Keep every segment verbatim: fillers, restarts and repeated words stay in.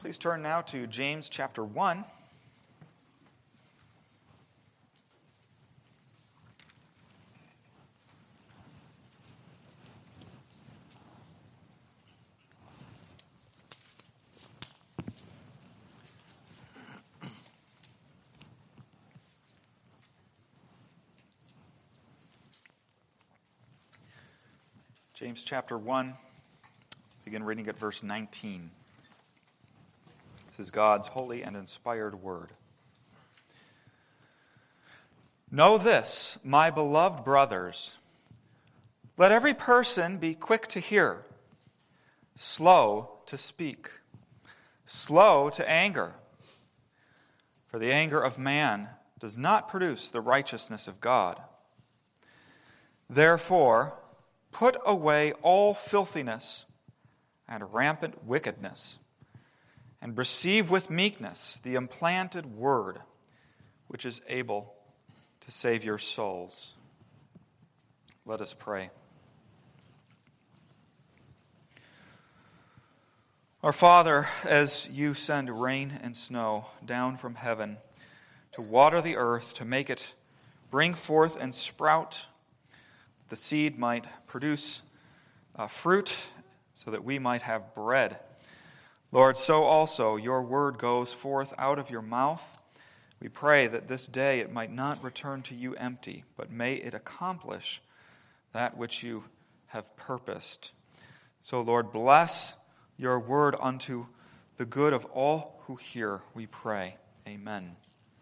Please turn now to James chapter one. James chapter one, begin reading at verse nineteen. This is God's holy and inspired word. Know this, my beloved brothers, let every person be quick to hear, slow to speak, slow to anger. For the anger of man does not produce the righteousness of God. Therefore, put away all filthiness and rampant wickedness, and receive with meekness the implanted word, which is able to save your souls. Let us pray. Our Father, as you send rain and snow down from heaven to water the earth, to make it bring forth and sprout, the seed might produce uh, fruit so that we might have bread. Lord, so also your word goes forth out of your mouth. We pray that this day it might not return to you empty, but may it accomplish that which you have purposed. So, Lord, bless your word unto the good of all who hear, we pray. Amen.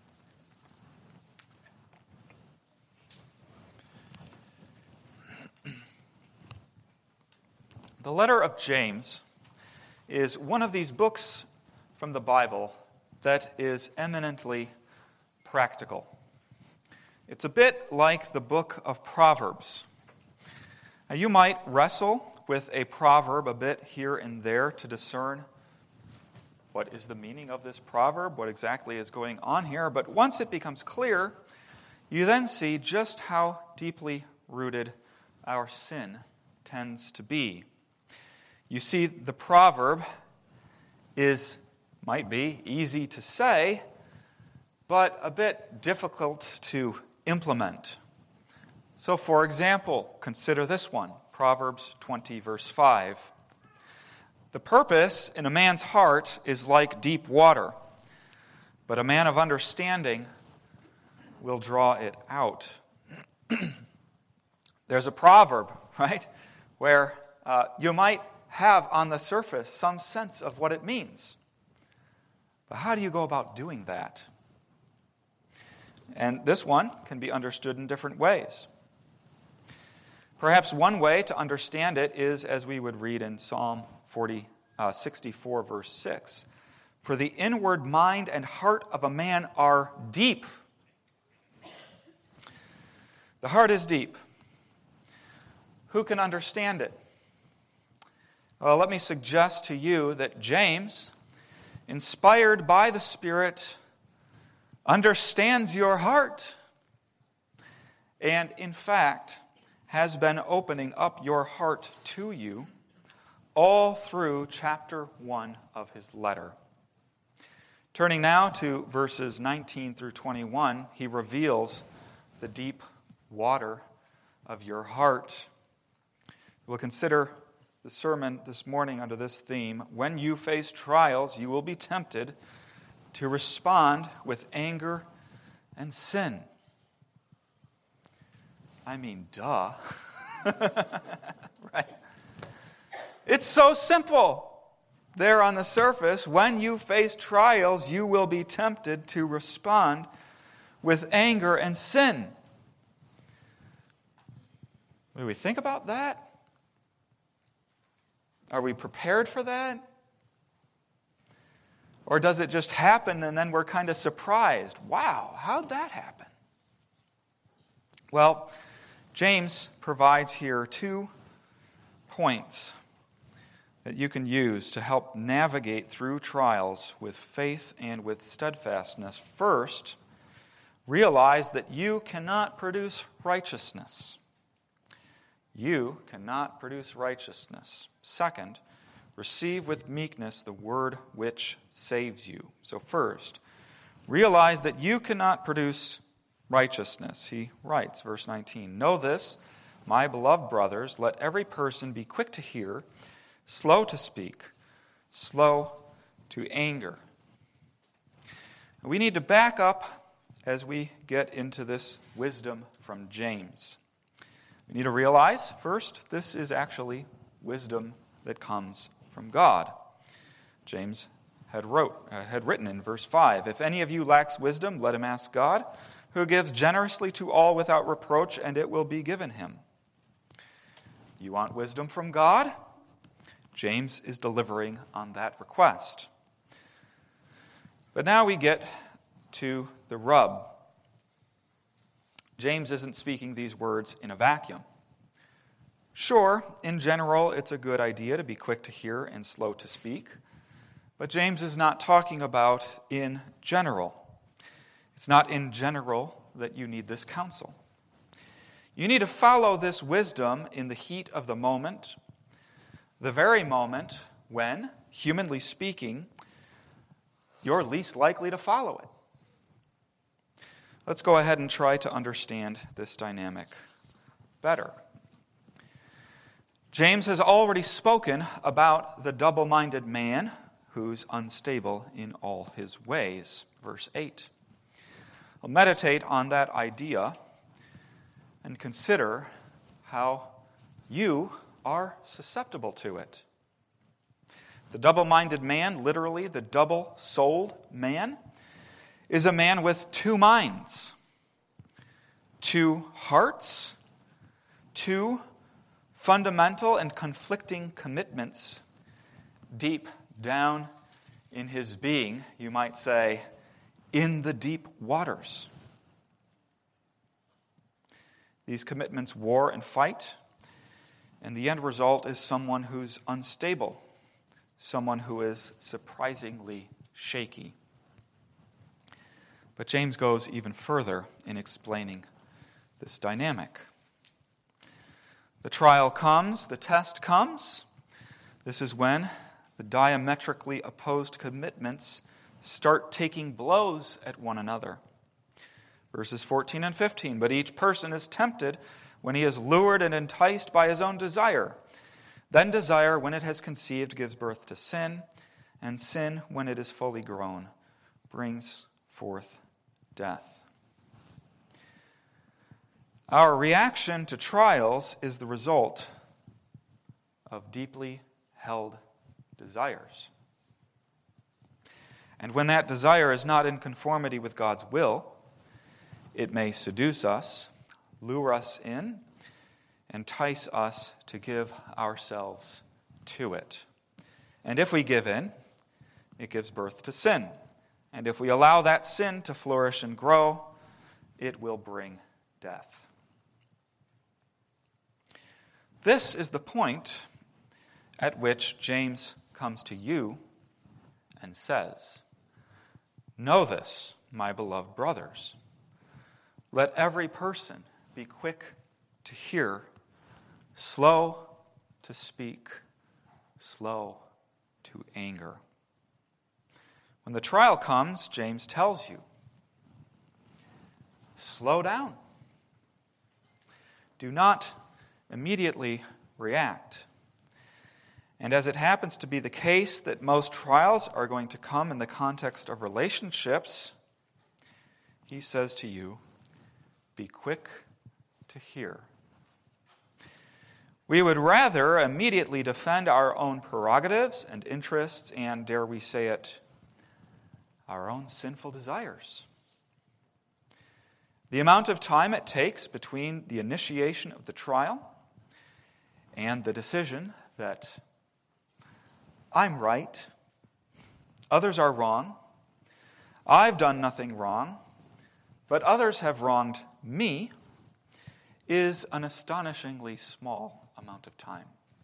The letter of James is one of these books from the Bible that is eminently practical. It's a bit like the book of Proverbs. Now, you might wrestle with a proverb a bit here and there to discern what is the meaning of this proverb, what exactly is going on here, but once it becomes clear, you then see just how deeply rooted our sin tends to be. You see, the proverb is, might be, easy to say, but a bit difficult to implement. So, for example, consider this one, Proverbs twenty, verse five. The purpose in a man's heart is like deep water, but a man of understanding will draw it out. There's a proverb, right, where uh, you might have on the surface some sense of what it means. But how do you go about doing that? And this one can be understood in different ways. Perhaps one way to understand it is as we would read in Psalm forty, uh, sixty-four, verse six. For the inward mind and heart of a man are deep. The heart is deep. Who can understand it? Well, let me suggest to you that James, inspired by the Spirit, understands your heart and, in fact, has been opening up your heart to you all through chapter one of his letter. Turning now to verses nineteen through twenty-one, he reveals the deep water of your heart. We'll consider the sermon this morning under this theme: when you face trials, you will be tempted to respond with anger and sin. I mean, duh. Right? It's so simple. There on the surface, when you face trials, you will be tempted to respond with anger and sin. Do we think about that? Are we prepared for that? Or does it just happen and then we're kind of surprised? Wow, how'd that happen? Well, James provides here two points that you can use to help navigate through trials with faith and with steadfastness. First, realize that you cannot produce righteousness. You cannot produce righteousness. Second, receive with meekness the word which saves you. So first, realize that you cannot produce righteousness. He writes, verse nineteen, "Know this, my beloved brothers, let every person be quick to hear, slow to speak, slow to anger." We need to back up as we get into this wisdom from James. We need to realize, first, this is actually wisdom that comes from God. James had wrote uh, had written in verse five, "If any of you lacks wisdom, let him ask God, who gives generously to all without reproach, and it will be given him." You want wisdom from God? James is delivering on that request. But now we get to the rub. James isn't speaking these words in a vacuum. Sure, in general, it's a good idea to be quick to hear and slow to speak. But James is not talking about in general. It's not in general that you need this counsel. You need to follow this wisdom in the heat of the moment, the very moment when, humanly speaking, you're least likely to follow it. Let's go ahead and try to understand this dynamic better. James has already spoken about the double-minded man who's unstable in all his ways. Verse eight. I'll meditate on that idea and consider how you are susceptible to it. The double-minded man, literally the double-souled man, is a man with two minds, two hearts, two fundamental and conflicting commitments deep down in his being, you might say, in the deep waters. These commitments war and fight, and the end result is someone who's unstable, someone who is surprisingly shaky. But James goes even further in explaining this dynamic. The trial comes, the test comes. This is when the diametrically opposed commitments start taking blows at one another. Verses fourteen and fifteen, "But each person is tempted when he is lured and enticed by his own desire. Then desire, when it has conceived, gives birth to sin, and sin, when it is fully grown, brings forth death." Our reaction to trials is the result of deeply held desires. And when that desire is not in conformity with God's will, it may seduce us, lure us in, entice us to give ourselves to it. And if we give in, it gives birth to sin. And if we allow that sin to flourish and grow, it will bring death. This is the point at which James comes to you and says, "Know this, my beloved brothers. Let every person be quick to hear, slow to speak, slow to anger." When the trial comes, James tells you, slow down. Do not immediately react. And as it happens to be the case that most trials are going to come in the context of relationships, he says to you, be quick to hear. We would rather immediately defend our own prerogatives and interests and, dare we say it, our own sinful desires. The amount of time it takes between the initiation of the trial and the decision that I'm right, others are wrong, I've done nothing wrong, but others have wronged me, is an astonishingly small amount of time.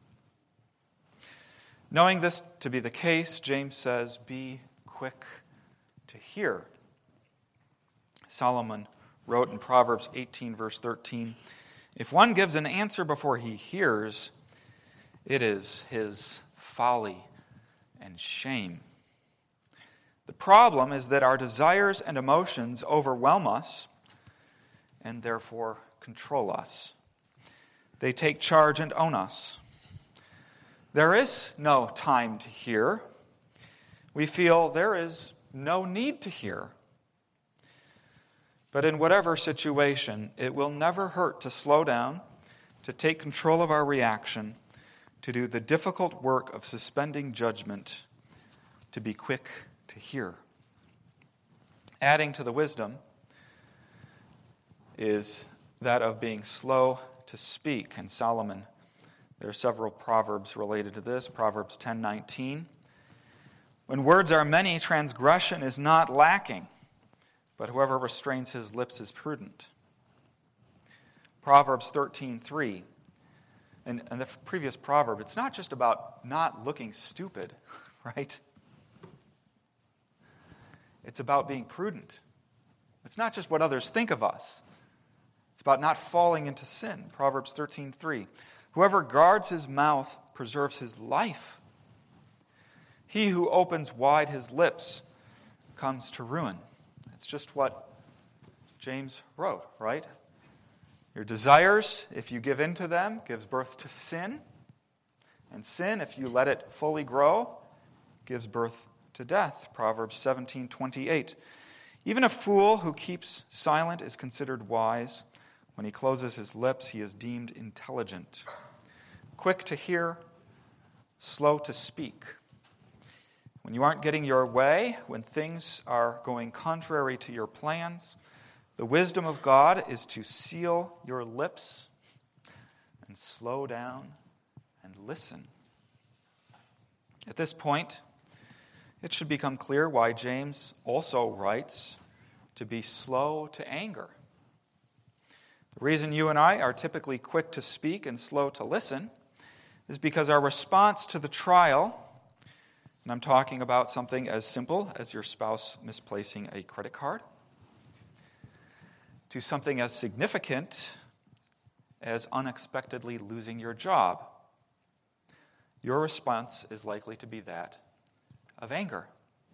Knowing this to be the case, James says, be quick to hear. Solomon wrote in Proverbs eighteen, verse thirteen, "If one gives an answer before he hears, it is his folly and shame. The problem is that our desires and emotions overwhelm us and therefore control us. They take charge and own us. There is no time to hear. We feel there is no need to hear. But in whatever situation, it will never hurt to slow down, to take control of our reaction, to do the difficult work of suspending judgment, to be quick to hear. Adding to the wisdom is that of being slow to speak. And Solomon, there are several proverbs related to this. Proverbs ten nineteen. When words are many, transgression is not lacking, but whoever restrains his lips is prudent. Proverbs thirteen three. And, and the previous proverb, it's not just about not looking stupid, right? It's about being prudent. It's not just what others think of us. It's about not falling into sin. Proverbs thirteen three. Whoever guards his mouth preserves his life. He who opens wide his lips comes to ruin. It's just what James wrote, right? Your desires, if you give in to them, gives birth to sin. And sin, if you let it fully grow, gives birth to death. Proverbs seventeen twenty-eight. Even a fool who keeps silent is considered wise. When he closes his lips, he is deemed intelligent. Quick to hear, slow to speak. When you aren't getting your way, when things are going contrary to your plans, the wisdom of God is to seal your lips and slow down and listen. At this point, it should become clear why James also writes to be slow to anger. The reason you and I are typically quick to speak and slow to listen is because our response to the trial, and I'm talking about something as simple as your spouse misplacing a credit card, to something as significant as unexpectedly losing your job, your response is likely to be that of anger.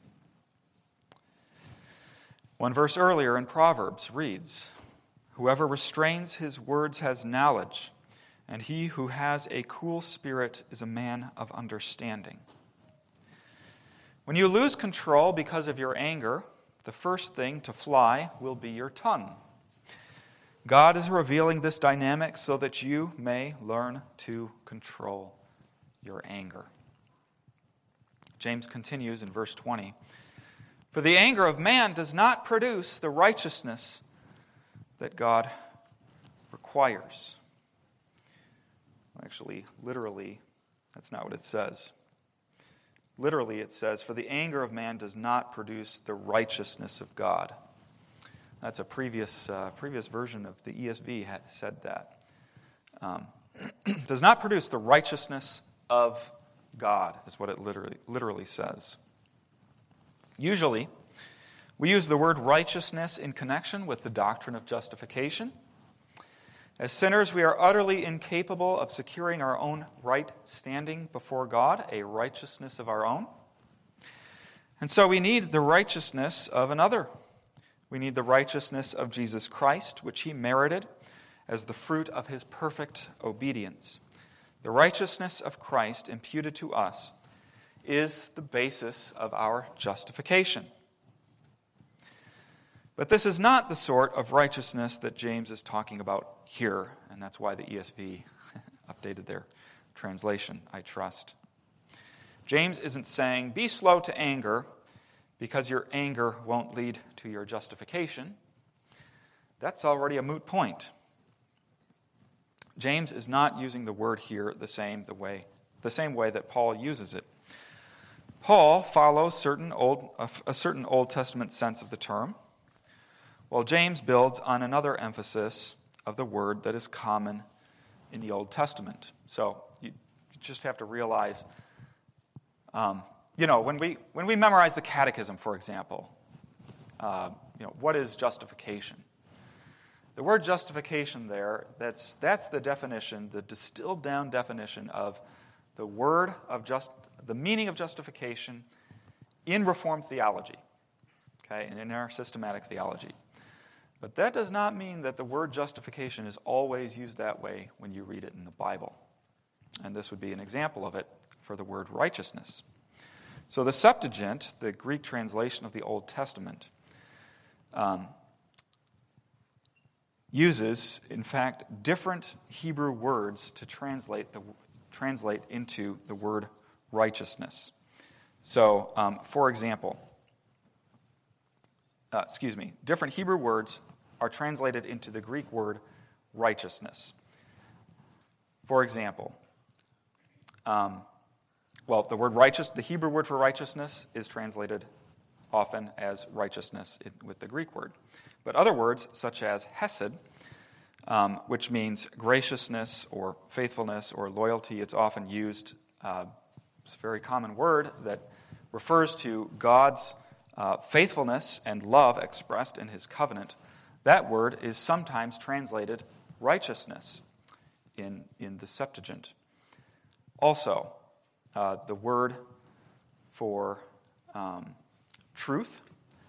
One verse earlier in Proverbs reads, "Whoever restrains his words has knowledge, and he who has a cool spirit is a man of understanding." When you lose control because of your anger, the first thing to fly will be your tongue. God is revealing this dynamic so that you may learn to control your anger. James continues in verse twenty, "For the anger of man does not produce the righteousness that God requires." Actually, literally, that's not what it says. Literally, it says, "For the anger of man does not produce the righteousness of God." That's a previous uh, previous version of the E S V had said that. Um, does not produce the righteousness of God, is what it literally, literally says. Usually, we use the word righteousness in connection with the doctrine of justification. As sinners, we are utterly incapable of securing our own right standing before God, a righteousness of our own. And so we need the righteousness of another. We need the righteousness of Jesus Christ, which he merited as the fruit of his perfect obedience. The righteousness of Christ imputed to us is the basis of our justification. But this is not the sort of righteousness that James is talking about here, and that's why the E S V updated their translation, I trust. James isn't saying, be slow to anger because your anger won't lead to your justification. That's already a moot point. James is not using the word here the same the way the same way that Paul uses it. Paul follows certain old, a certain Old Testament sense of the term, while James builds on another emphasis of the word that is common in the Old Testament. So you, you just have to realize, um, you know, when we when we memorize the Catechism, for example, uh, you know, what is justification? The word justification there, that's that's the definition, the distilled down definition of the word of just the meaning of justification in Reformed theology, okay, and in our systematic theology. But that does not mean that the word justification is always used that way when you read it in the Bible. And this would be an example of it for the word righteousness. So the Septuagint, the Greek translation of the Old Testament, um, uses, in fact, different Hebrew words to translate the translate into the word righteousness. So, um, for example, uh, excuse me, different Hebrew words are translated into the Greek word righteousness. For example, um, well, the word righteous, the Hebrew word for righteousness is translated often as righteousness with the Greek word. But other words, such as hesed, um, which means graciousness or faithfulness or loyalty, it's often used, uh, it's a very common word that refers to God's uh, faithfulness and love expressed in his covenant. That word is sometimes translated righteousness in, in the Septuagint. Also, uh, the word for um, truth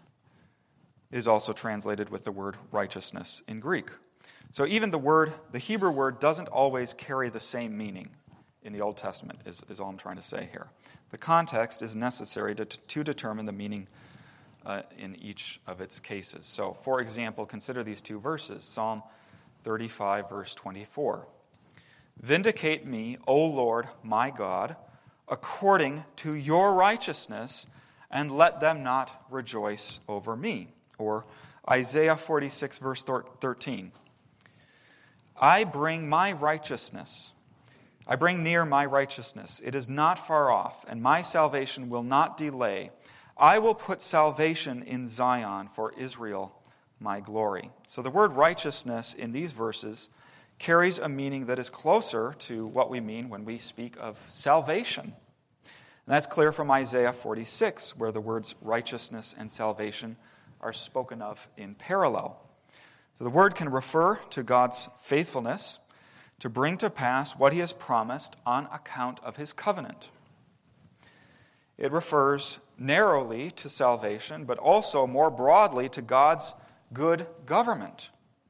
is also translated with the word righteousness in Greek. So even the word, the Hebrew word, doesn't always carry the same meaning in the Old Testament, is, is all I'm trying to say here. The context is necessary to, to determine the meaning uh, in each of its cases. So, for example, consider these two verses, Psalm thirty-five, verse twenty-four. Vindicate me, O Lord, my God, according to your righteousness, and let them not rejoice over me. Or Isaiah forty-six, verse thirteen. I bring my righteousness. I bring near my righteousness. It is not far off, and my salvation will not delay. I will put salvation in Zion for Israel, my glory. So the word righteousness in these verses carries a meaning that is closer to what we mean when we speak of salvation. And that's clear from Isaiah forty-six, where the words righteousness and salvation are spoken of in parallel. So the word can refer to God's faithfulness to bring to pass what he has promised on account of his covenant. It refers narrowly to salvation, but also more broadly to God's good government.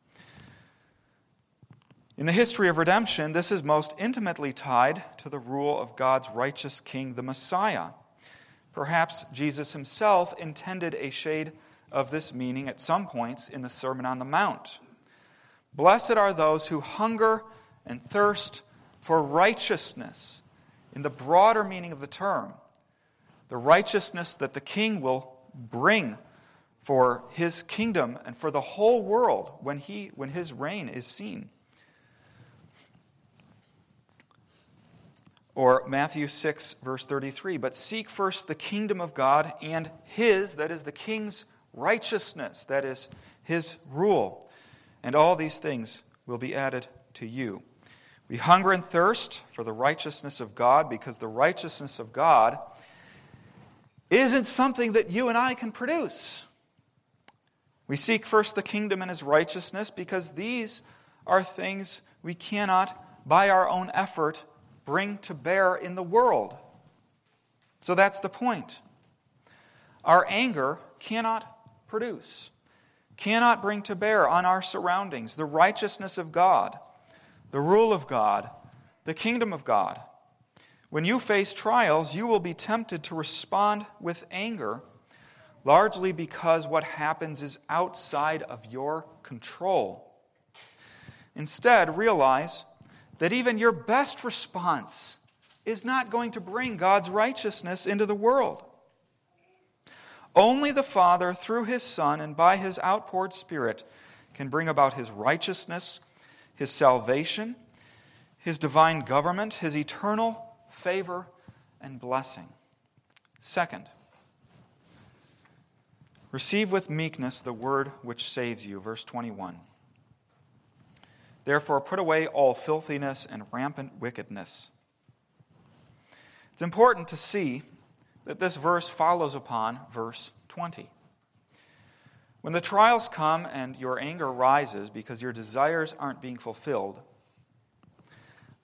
In the history of redemption, this is most intimately tied to the rule of God's righteous king, the Messiah. Perhaps Jesus himself intended a shade of this meaning at some points in the Sermon on the Mount. Blessed are those who hunger and thirst for righteousness, in the broader meaning of the term, the righteousness that the king will bring for his kingdom and for the whole world when he when his reign is seen. Or Matthew six, verse thirty-three, but seek first the kingdom of God and his, that is the king's righteousness, that is his rule, and all these things will be added to you. We hunger and thirst for the righteousness of God because the righteousness of God isn't something that you and I can produce. We seek first the kingdom and his righteousness because these are things we cannot, by our own effort, bring to bear in the world. So that's the point. Our anger cannot produce, cannot bring to bear on our surroundings the righteousness of God, the rule of God, the kingdom of God. When you face trials, you will be tempted to respond with anger, largely because what happens is outside of your control. Instead, realize that even your best response is not going to bring God's righteousness into the world. Only the Father, through his Son and by his outpoured Spirit, can bring about his righteousness, his salvation, his divine government, his eternal favor and blessing. Second, receive with meekness the word which saves you. Verse twenty-one. Therefore put away all filthiness and rampant wickedness. It's important to see that this verse follows upon verse twenty. When the trials come and your anger rises because your desires aren't being fulfilled,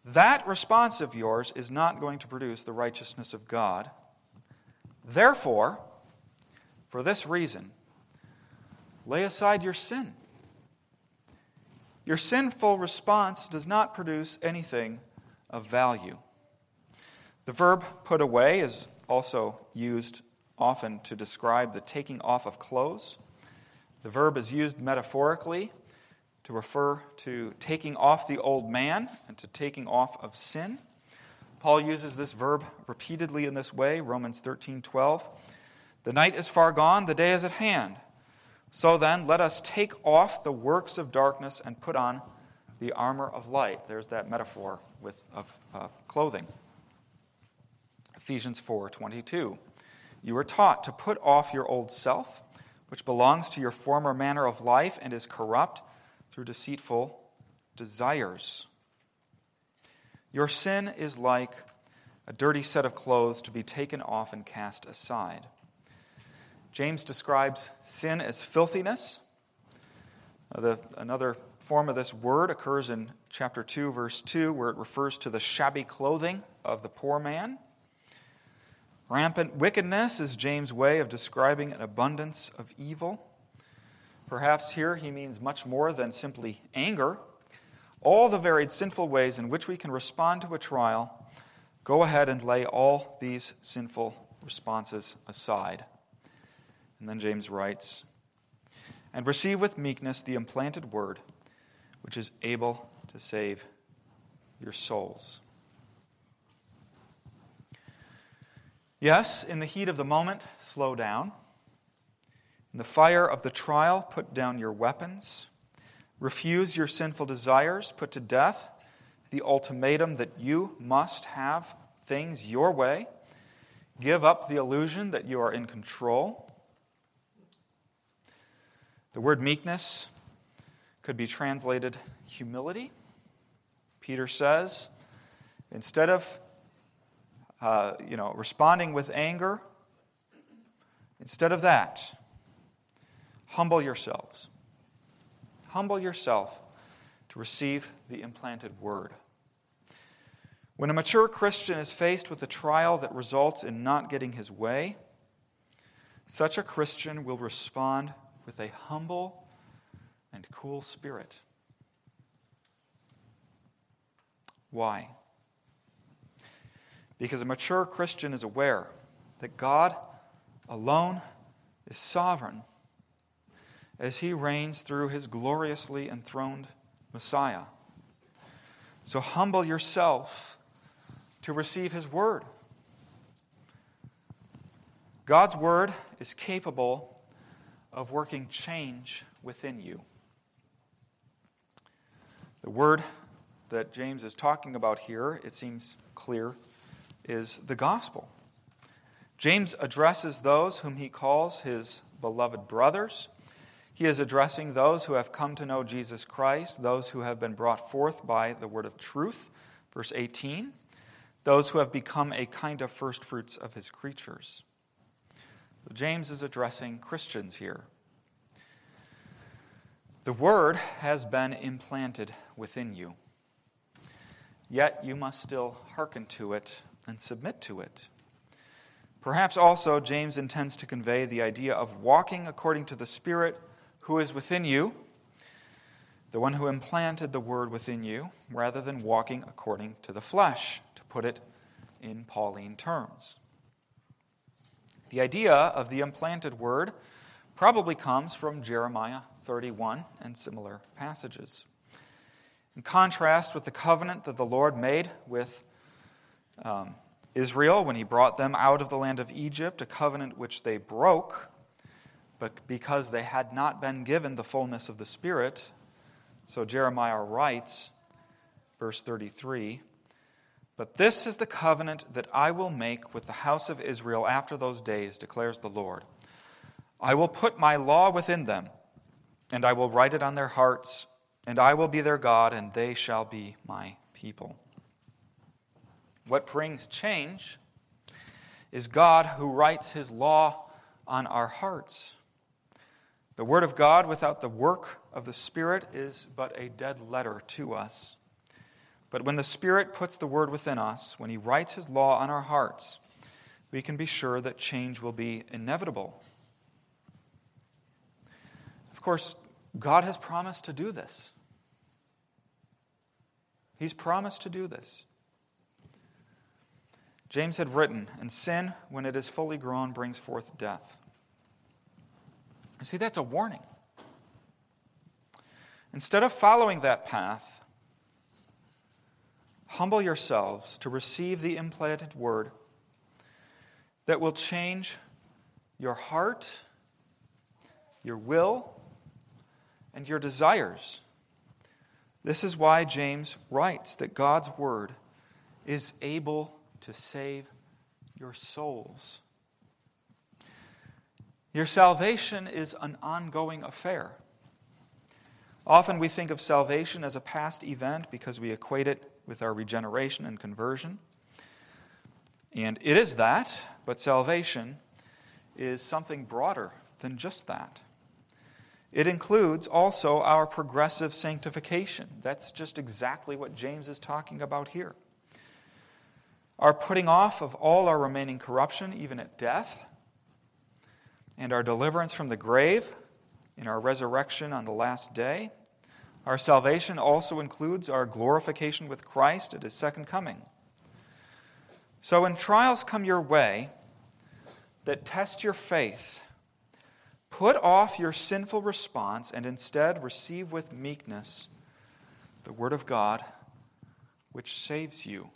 that response of yours is not going to produce the righteousness of God. Therefore, for this reason, lay aside your sin. Your sinful response does not produce anything of value. The verb put away is also used often to describe the taking off of clothes. The verb is used metaphorically to refer to taking off the old man and to taking off of sin. Paul uses this verb repeatedly in this way, Romans thirteen twelve. The night is far gone, the day is at hand. So then, let us take off the works of darkness and put on the armor of light. There's that metaphor with of, of clothing. Ephesians four twenty-two. You were taught to put off your old self, which belongs to your former manner of life and is corrupt through deceitful desires. Your sin is like a dirty set of clothes to be taken off and cast aside. James describes sin as filthiness. The, another form of this word occurs in chapter two, verse two, where it refers to the shabby clothing of the poor man. Rampant wickedness is James' way of describing an abundance of evil. Perhaps here he means much more than simply anger. All the varied sinful ways in which we can respond to a trial, go ahead and lay all these sinful responses aside. And then James writes, and receive with meekness the implanted word, which is able to save your souls. Yes, in the heat of the moment, slow down. In the fire of the trial, put down your weapons. Refuse your sinful desires, put to death the ultimatum that you must have things your way. Give up the illusion that you are in control. The word meekness could be translated humility. Peter says, instead of uh, you know, responding with anger, instead of that, humble yourselves. Humble yourself to receive the implanted word. When a mature Christian is faced with a trial that results in not getting his way, such a Christian will respond with a humble and cool spirit. Why? Because a mature Christian is aware that God alone is sovereign as he reigns through his gloriously enthroned Messiah. So humble yourself to receive his word. God's word is capable of working change within you. The word that James is talking about here, it seems clear, is the gospel. James addresses those whom he calls his beloved brothers. He is addressing those who have come to know Jesus Christ, those who have been brought forth by the word of truth, verse eighteen, those who have become a kind of first fruits of his creatures. So James is addressing Christians here. The word has been implanted within you, yet you must still hearken to it and submit to it. Perhaps also James intends to convey the idea of walking according to the Spirit who is within you, the one who implanted the word within you, rather than walking according to the flesh, to put it in Pauline terms. The idea of the implanted word probably comes from Jeremiah thirty-one and similar passages. In contrast with the covenant that the Lord made with um, Israel when he brought them out of the land of Egypt, a covenant which they broke, but because they had not been given the fullness of the Spirit, so Jeremiah writes, verse thirty-three, but this is the covenant that I will make with the house of Israel after those days, declares the Lord. I will put my law within them, and I will write it on their hearts, and I will be their God, and they shall be my people. What brings change is God who writes his law on our hearts. The word of God without the work of the Spirit is but a dead letter to us. But when the Spirit puts the word within us, when he writes his law on our hearts, we can be sure that change will be inevitable. Of course, God has promised to do this. He's promised to do this. James had written, "And sin, when it is fully grown, brings forth death." You see, that's a warning. Instead of following that path, humble yourselves to receive the implanted word that will change your heart, your will, and your desires. This is why James writes that God's word is able to save your souls. Your salvation is an ongoing affair. Often we think of salvation as a past event because we equate it with our regeneration and conversion. And it is that, but salvation is something broader than just that. It includes also our progressive sanctification. That's just exactly what James is talking about here. Our putting off of all our remaining corruption, even at death, and our deliverance from the grave in our resurrection on the last day. Our salvation also includes our glorification with Christ at his second coming. So when trials come your way that test your faith, put off your sinful response and instead receive with meekness the word of God, which saves you.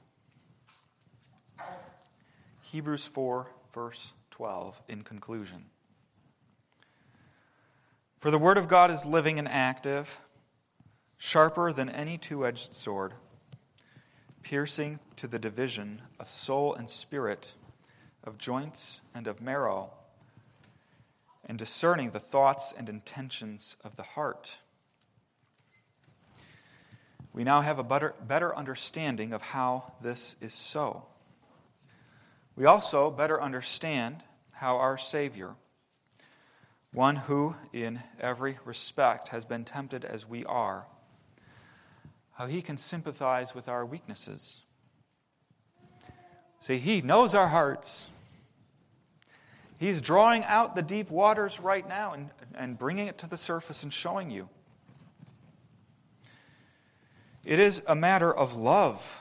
Hebrews four, verse twelve, in conclusion. For the word of God is living and active, sharper than any two-edged sword, piercing to the division of soul and spirit, of joints and of marrow, and discerning the thoughts and intentions of the heart. We now have a better, better understanding of how this is so. We also better understand how our Savior, one who in every respect has been tempted as we are, how he can sympathize with our weaknesses. See, he knows our hearts. He's drawing out the deep waters right now and, and bringing it to the surface and showing you. It is a matter of love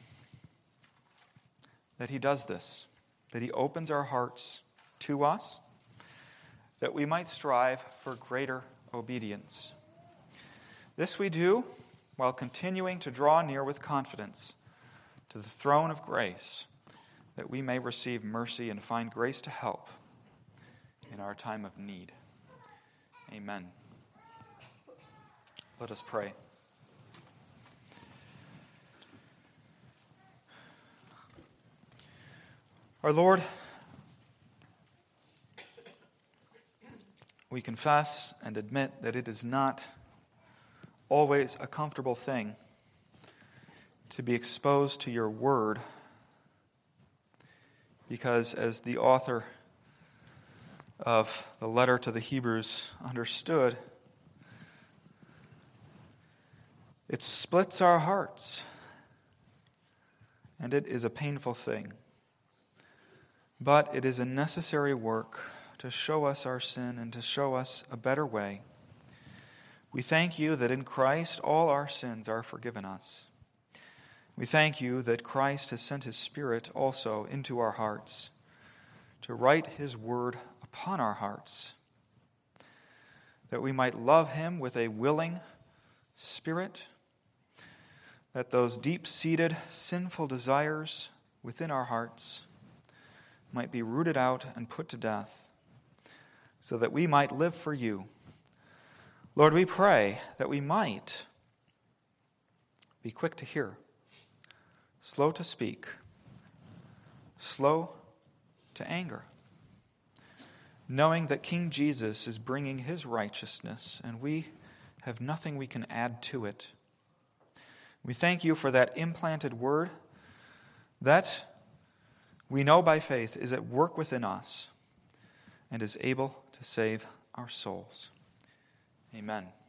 that he does this, that he opens our hearts to us, that we might strive for greater obedience. This we do while continuing to draw near with confidence to the throne of grace, that we may receive mercy and find grace to help in our time of need. Amen. Let us pray. Our Lord, we confess and admit that it is not always a comfortable thing to be exposed to your word, because as the author of the letter to the Hebrews understood, it splits our hearts, and it is a painful thing. But it is a necessary work to show us our sin and to show us a better way. We thank you that in Christ all our sins are forgiven us. We thank you that Christ has sent his Spirit also into our hearts to write his word upon our hearts, that we might love him with a willing spirit, that those deep-seated sinful desires within our hearts might be rooted out and put to death, so that we might live for you. Lord, we pray that we might be quick to hear, slow to speak, slow to anger, knowing that King Jesus is bringing his righteousness, and we have nothing we can add to it. We thank you for that implanted word that we know by faith is at work within us and is able to save our souls. Amen.